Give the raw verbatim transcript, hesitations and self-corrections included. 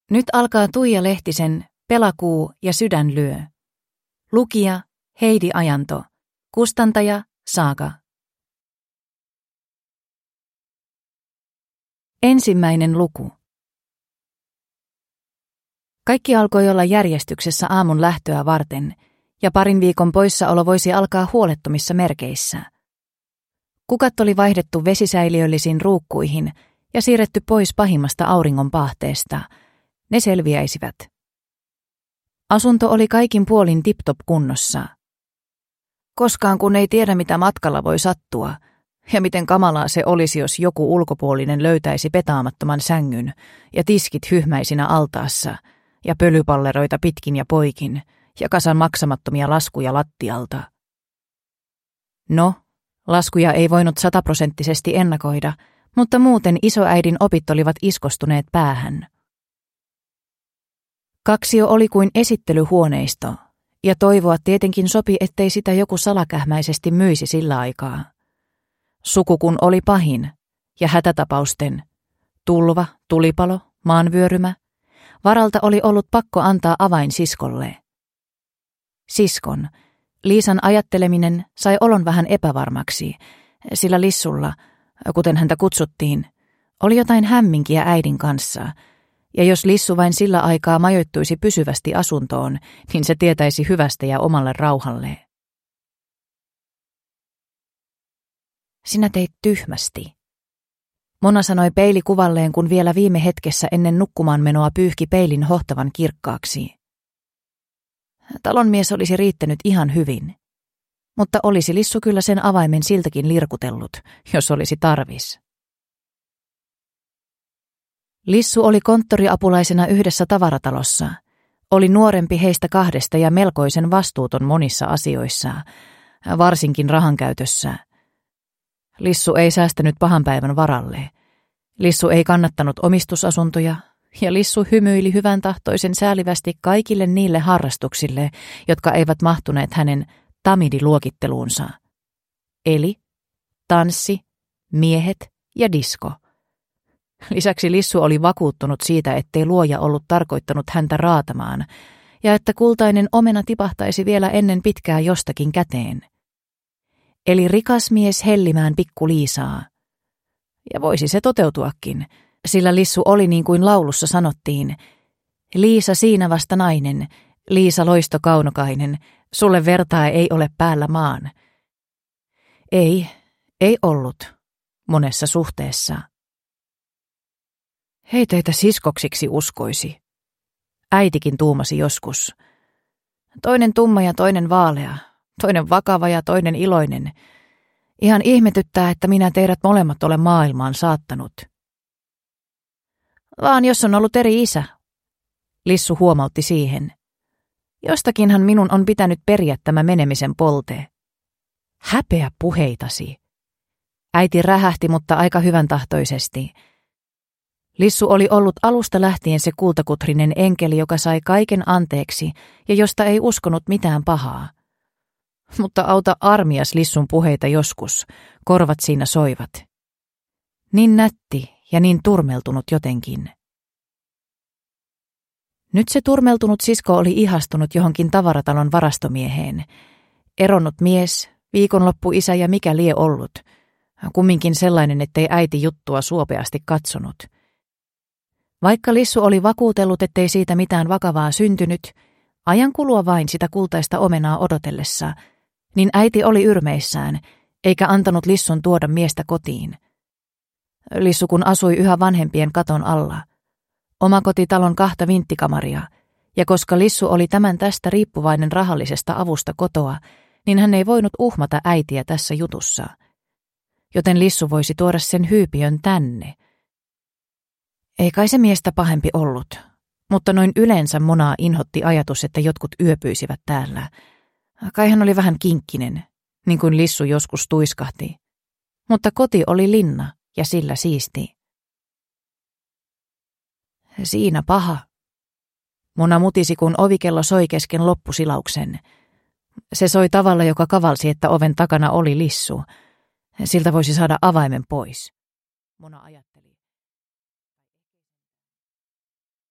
Nyt alkaa Tuija Lehtisen Pelakuu ja sydän lyö. Lukija Heidi Ajanto. Kustantaja Saga. Ensimmäinen luku. Kaikki alkoi olla järjestyksessä aamun lähtöä varten, ja parin viikon poissaolo voisi alkaa huolettomissa merkeissä. Kukat oli vaihdettu vesisäiliöllisiin ruukkuihin ja siirretty pois pahimmasta auringon paahteesta. Ne selviäisivät. Asunto oli kaikin puolin tip-top kunnossa. Koskaan kun ei tiedä, mitä matkalla voi sattua, ja miten kamalaa se olisi, jos joku ulkopuolinen löytäisi petaamattoman sängyn ja tiskit hyhmäisinä altaassa ja pölypalleroita pitkin ja poikin ja kasan maksamattomia laskuja lattialta. No, laskuja ei voinut sataprosenttisesti ennakoida, mutta muuten isoäidin opit olivat iskostuneet päähän. Kaksio oli kuin esittelyhuoneisto, ja toivoa tietenkin sopi, ettei sitä joku salakähmäisesti myisi sillä aikaa. Sukukun oli pahin, ja hätätapausten, tulva, tulipalo, maanvyörymä, varalta oli ollut pakko antaa avain siskolle. Siskon, Liisan ajatteleminen sai olon vähän epävarmaksi, sillä Lissulla, kuten häntä kutsuttiin, oli jotain hämminkiä äidin kanssa, ja jos Lissu vain sillä aikaa majoittuisi pysyvästi asuntoon, niin se tietäisi hyvästä ja omalle rauhalle. Sinä teit tyhmästi. Mona sanoi peilikuvalleen, kun vielä viime hetkessä ennen nukkumaan menoa pyyhki peilin hohtavan kirkkaaksi. Talonmies olisi riittänyt ihan hyvin, mutta olisi Lissu kyllä sen avaimen siltäkin lirkutellut, jos olisi tarvis. Lissu oli konttoriapulaisena yhdessä tavaratalossa. Oli nuorempi heistä kahdesta ja melkoisen vastuuton monissa asioissa, varsinkin rahankäytössä. Lissu ei säästänyt pahan päivän varalle. Lissu ei kannattanut omistusasuntoja, ja Lissu hymyili hyvän tahtoisen säälivästi kaikille niille harrastuksille, jotka eivät mahtuneet hänen tamidiluokitteluunsa. Eli tanssi, miehet ja disko. Lisäksi Lissu oli vakuuttunut siitä, ettei luoja ollut tarkoittanut häntä raatamaan, ja että kultainen omena tipahtaisi vielä ennen pitkää jostakin käteen. Eli rikas mies hellimään pikku Liisaa. Ja voisi se toteutuakin, sillä Lissu oli niin kuin laulussa sanottiin, Liisa siinä vasta nainen, Liisa loisto kaunokainen, sulle vertaa ei ole päällä maan. Ei, ei ollut, monessa suhteessa. Hei teitä siskoksiksi uskoisi. Äitikin tuumasi joskus. Toinen tumma ja toinen vaalea, toinen vakava ja toinen iloinen. Ihan ihmetyttää, että minä teidät molemmat olen maailmaan saattanut. Vaan jos on ollut eri isä, Lissu huomautti siihen. Jostakinhan minun on pitänyt periä tämä menemisen polte. Häpeä puheitasi. Äiti rähähti, mutta aika hyvän tahtoisesti. Lissu oli ollut alusta lähtien se kultakutrinen enkeli, joka sai kaiken anteeksi ja josta ei uskonut mitään pahaa. Mutta auta armias Lissun puheita joskus, korvat siinä soivat. Niin nätti ja niin turmeltunut jotenkin. Nyt se turmeltunut sisko oli ihastunut johonkin tavaratalon varastomieheen. Eronnut mies, viikonloppuisä ja mikä lie ollut. Kumminkin sellainen, ettei äiti juttua suopeasti katsonut. Vaikka Lissu oli vakuutellut, ettei siitä mitään vakavaa syntynyt, ajan kulua vain sitä kultaista omenaa odotellessa, niin äiti oli yrmeissään, eikä antanut Lissun tuoda miestä kotiin. Lissu kun asui yhä vanhempien katon alla. Omakotitalon kahta vinttikamaria, ja koska Lissu oli tämän tästä riippuvainen rahallisesta avusta kotoa, niin hän ei voinut uhmata äitiä tässä jutussa. Joten Lissu voisi tuoda sen hyypiön tänne. Ei kai se miestä pahempi ollut, mutta noin yleensä Monaa inhotti ajatus, että jotkut yöpyisivät täällä. Kai hän oli vähän kinkkinen, niin kuin Lissu joskus tuiskahti. Mutta koti oli linna ja sillä siisti. Siinä paha. Mona mutisi, kun ovikello soi kesken loppusilauksen. Se soi tavalla, joka kavalsi, että oven takana oli Lissu. Siltä voisi saada avaimen pois. Mona ajatteli.